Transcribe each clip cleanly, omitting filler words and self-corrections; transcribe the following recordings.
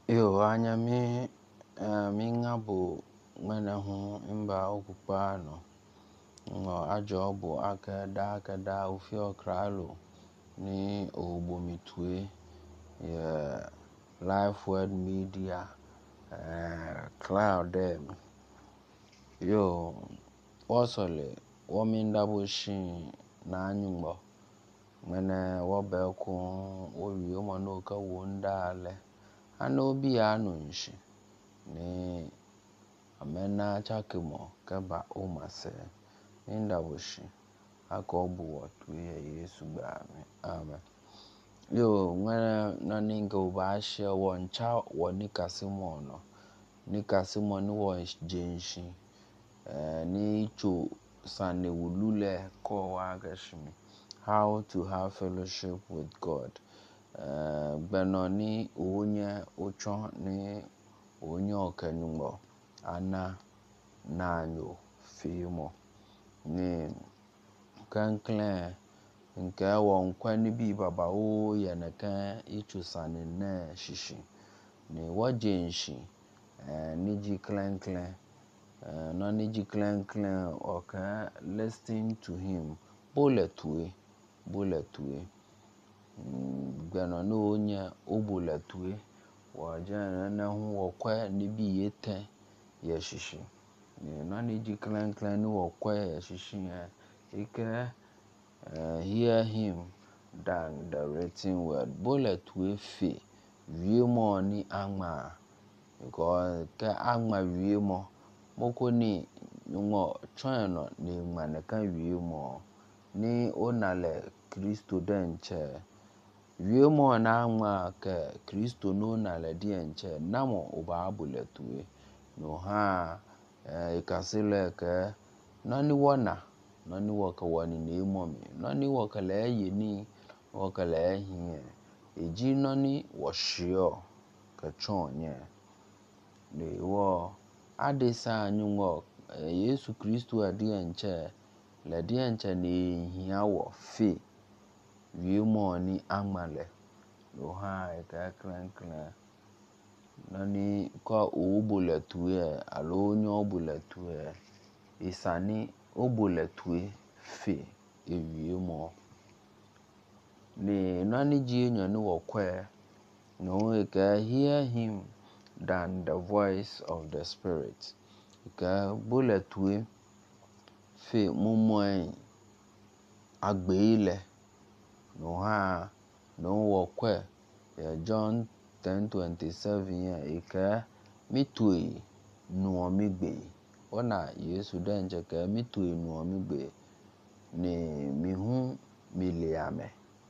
Yo, anya mi ngabo ngana hu imba okupano ngo ajobo akada ufio kralo ni obomitwe ya Life Word Media cloud dem. Yo, wasole wamindabo shin na anyumbo ngana wabeko owiyo manoka wondale ana obi anunshi ni amena chakimo kaba umase indabushi akobu watu ya Yesu bami amen. Yo ngana naninga ubashe woncha wonikasimono nikasimono wo jenshi ni chu sane wulule ko wagashimi how to have fellowship with God. Benoni onye ucho ni onye okanyumbo ana nanyo fimo ni kankle nke wonkwa ni bi baba o yenaka ichusane na shishi ni wajenshi ni ji klenkle no ni ji klenkle oka listen to him bulletwe gbeno na onye obulatue wajana na hu wokwa ni bi yete ya shishi ni na ni ji klan ni wokwa ya shishi ike hear him than the written word bulletue fe wiemo ni ama because ka ama wiemo moko ni ngo chono ni maneka wiemo ni onale Kristo denche wiemo na ama ke Kristo no na le dienche namo oba abuletue no ha ikasile ke nani woka wani ni momi nani woka le yini woka le hiye eji nani washio ka chonye ni wo adisa anyungo Yesu Kristo adienche le dienche ni hiawo fe wiemo ni amale no ha ika klenkle nani kwa obuletue alo onyo obuletue isani obuletue fe wiemo ni nani ji enyo ni wokwe no ika hear him than the voice of the spirit ika buletue fe mumoi agbeile no ha no wokwe ya John 10:27 ya ika mitui nuomigbe ona Yesu denje ka mitui nuomigbe ni mihu miliame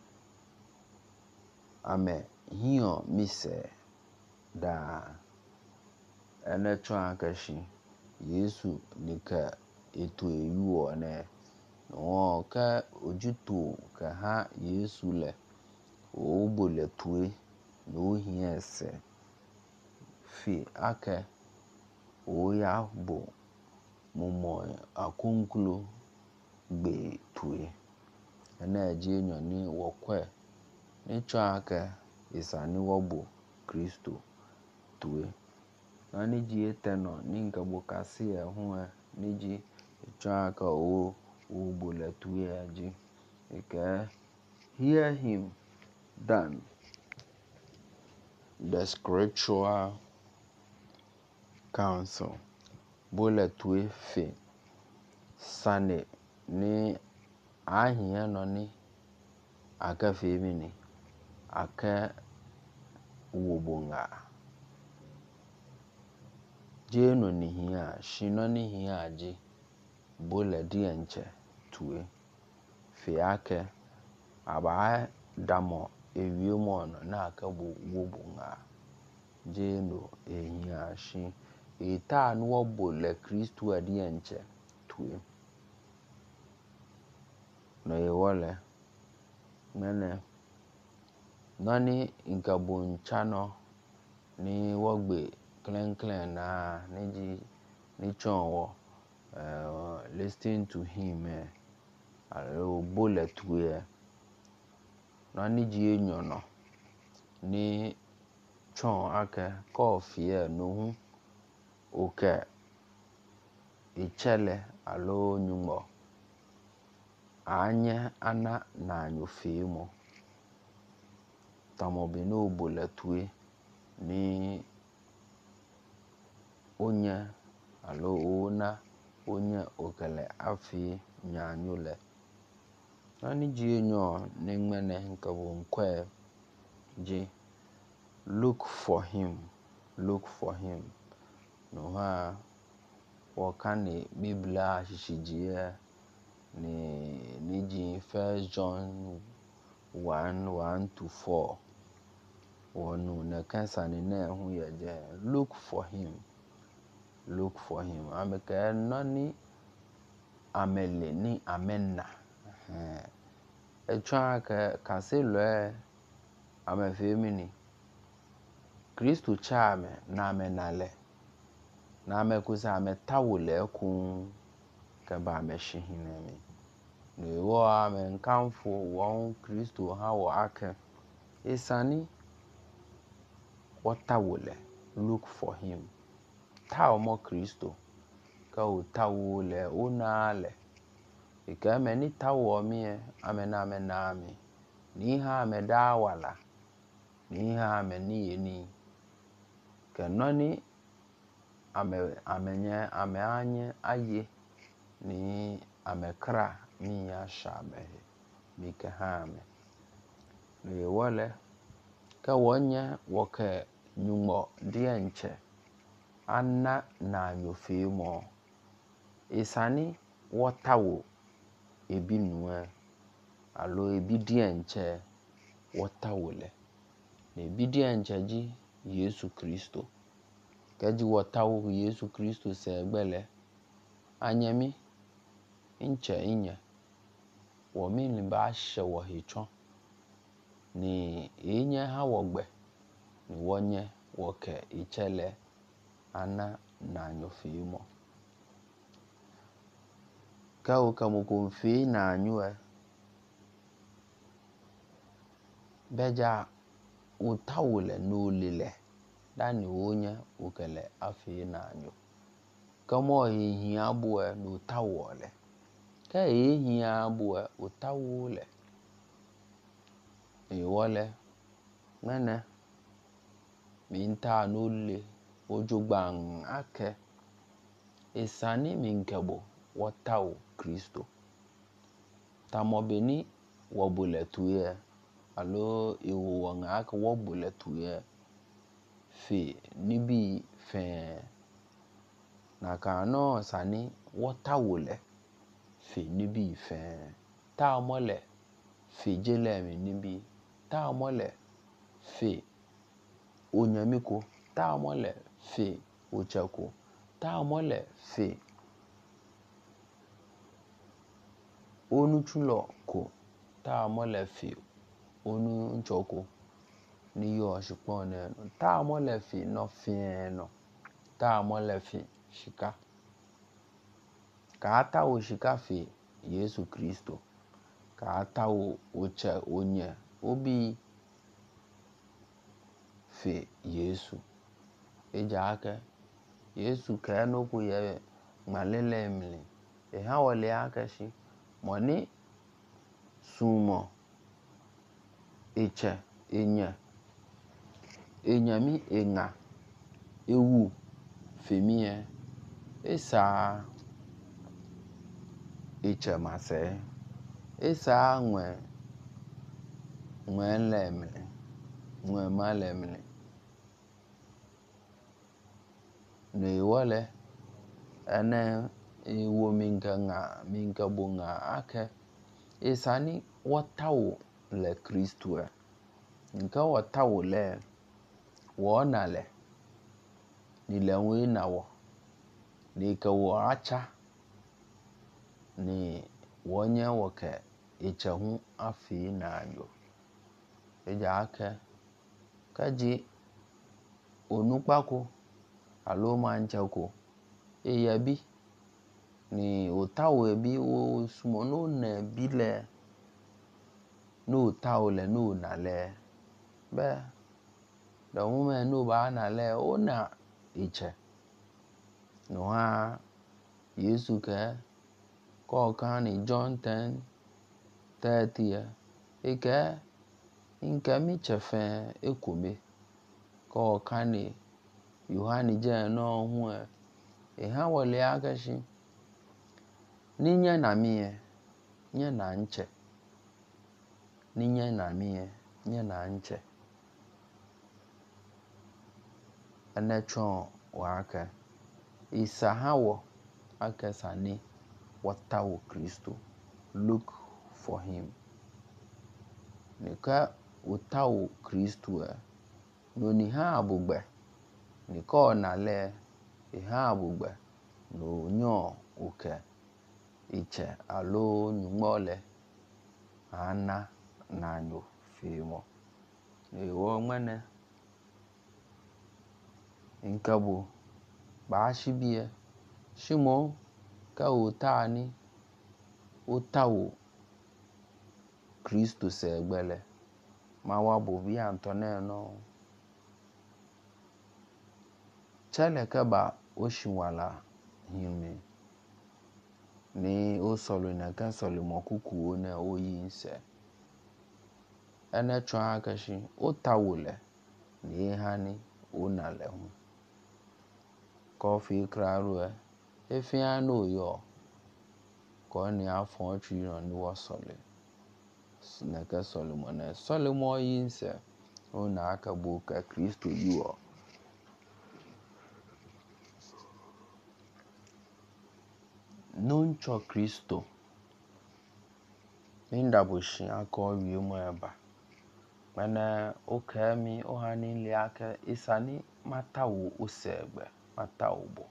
ame hiyo mise da enecho akashi Yesu nika eto eyuo ne no ka ojutu ka ha Yesu le obuletue no hiese fi ake oya bo mumo akunkulu gbe tue ena eji enyo ni wokwe ni cho ake isani wobo Kristo tue nani ji eteno ni ngabo kasi hu ni ji cho ake obuletue aji ike hear him than the scriptural counsel bulletue fe sane ni ahia no ni aka fe mini aka wobonga jeno ni hia shino ni hia aji bole dienche tue fe ake aba damo ewiemo no na aka wobonga jeno ehia shi eta no wobole Kristo adienche tue no yewole mene nani nkabonchano ni wogbe klenklen na ni chonwo listen to him alo bulletue nani ji enyo no ni chon ake kofie no oke ichele alo nyumo anye ana na nyofemo tamobe no boletue ni onye alo ona onye okele afi nyanyule nani ji enyo nengmene nkabo nkwe ji look for him no ha wakani biblia shishijie ni ji 1 John 1:1-4 wonu na kansa ni na hu ye look for him ameke nani amele ni amenna etwa ka se lo amefemini Kristo chame na amenale na amekusa ametawule ku ka ba meshihinemi ni wo amenkamfo won Kristo ha wo ake isani watawule look for him tawo mo Kristo ka o tawule onale ikame ni tawo mi amena mi ni ha ameda wala ni ha ameni yeni kenoni anye aye ni amekra mi ya shabe mi ke hame ni wole ka wonye woke nyumo dienche anna na nyofemo isani wotawo ebi nuwe alo ebi dienche wotawole ne ebi dienche ji Yesu Kristo keji wotawo Yesu Kristo se gbele anyemi inche inye wo mi ni ba she wo hichon ni enye ha wogbe ni wonye woke ichele ana na nyofemo ka o kamo konfi na anyue beja utawule no lile dani onye okele afi na anyo kamo ehin abuwe no tawole ka ehin abuwe utawule wole mene minta no le ojogban ake isani minkebo wotawo Kristo tamobeni wobuletuye alo iwo nga ake wobuletuye fi nibi fe na kano sani wotawule fi nibi fe ta mole fi jelemi nibi ta mole fi onyamiko ta mole fi ochako ta mole fi onuchulo ko ta mole fi onu nchoko ni yo shipone ta mole fi no fieno ta mole fi shika ka ta o shika fi Yesu Kristo ka ta o oche onye obi fi Yesu eja ake Yesu ka no ku ye malele mli ha wole ake shi moni sumo eche enyami enga ewu femie esa eche mase esa nwe lemle nwe malemle ne wole ene ewo minga bunga ake isani wotawo le Kristo nka wotawo le wona le ni le nwe nawo ni ka wo acha ni wonye woke ichehu afi na anyo eja ake kaji onupako alo manchako eyabi ni otawo ebi o sumo no na bile no tawo le no na le be the woman no ba na le ona iche no ha Yesu ke ko kan ni John 10:30 eke inka mi chefe ekome ko kan ni Yohane je no hu ha wole agashi ni nye na mi nye na nche ni nye na mi nye na nche anatron wa aka isa hawo aka sani watawo Kristo look for him nika watawo Kristo no ni ha abugbe nika na le ha abugbe no nyo oke iche alo nyumole ana na nyo fimo wo mane inkabo ba shibie shimo ka otani otawo Kristo se gbele ma wa bo bi antone no chele ka ba oshinwala himi ni o solo na kan solo mokuku na oyi nse ene twa akashi otawo le ni hani ona le hu coffee kraro efia no yo ko ni afon twi no ni wo solo na ka Solomon yi nse ona aka bo ka Kristo yiwo nuncho Kristo minda boshi aka owie mu eba mana okami ohani li aka isani matawo osegbe matawo bo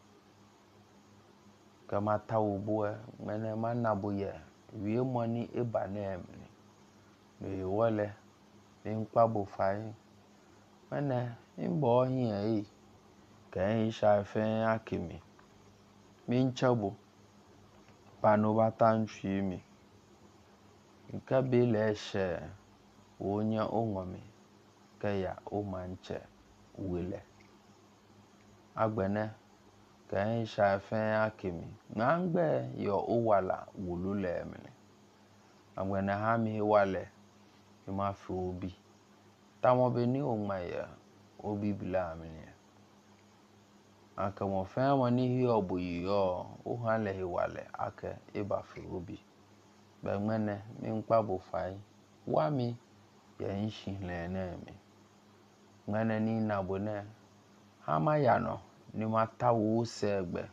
ka matawo bo mana manabo ye wie money eba na emni me wole nkpa bo fai mana imbo hin ka isha fe akimi min chabo pano batan chimi nka bele she wonya ongomi kaya o manche wele agbene ka isha fe akimi ngangbe yo owala wulule emni agbene ha mi wale ma fi obi tamo be ni o maye obi bila amni aka mo fe mo ni hi oboyi yo o han le wale aka e ba fi obi be mene mi npa bo fai wa mi ye nshin le na mi mene ni na bo ne ha ma ya no ni matawo segbe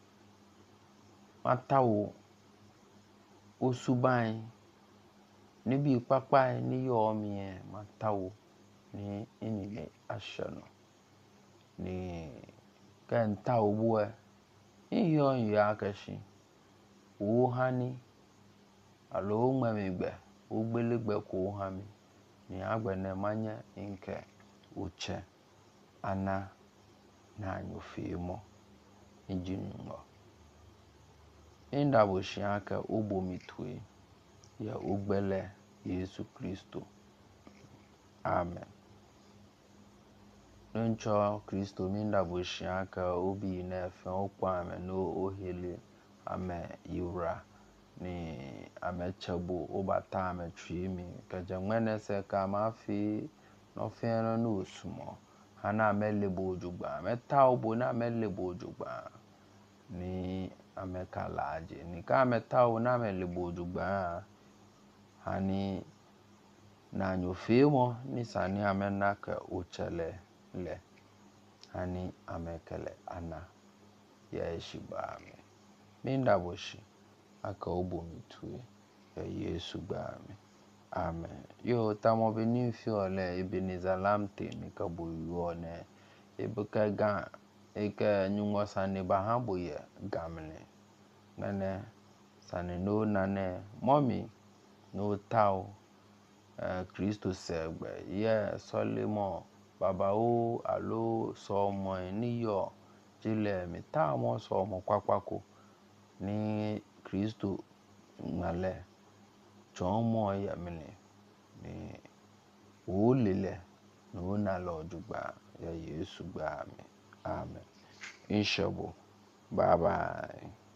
matawo osuban ni bi papa ni yo mi matawo ni inile ashano ni kan tawo bo iyo ya akashi wo hani alo mmegbe ogbelegbe ko hami ni agbene manye nke uche ana na nyofimo injinungo inda bo shi aka obomitwe ya ogbele Yesu Kristo amen nuncho Kristo minda bo shi aka obi na fe okwa ame no ohele ame yura ni amechabo obata ametwimi kaja mwene se ka mafi no fe no osumo hana amelebo ojugba meta obo na amelebo ojugba ni amekalaje ni ka meta o na amelebo ojugba hani na nyofemo ni sani amenaka ochele le hani amekele ana ya eshibame minda boshi aka obomitwe ya Yesu gbame amen yo tamo be ni fi ole Ebenezer lamte mi ka boyo ne ebuka ga eke nyungo sane ba habo ye gamne nane sane no nane mommy no tao Kristo segbe ye Solomon baba o alo so mo ni yo jile mi ta mo so mo kwakwaku ni Kristo ngale chomo ya mini ni olele na Lord gba ya Yesu gba amen. Amen. Inshabo. Bye bye.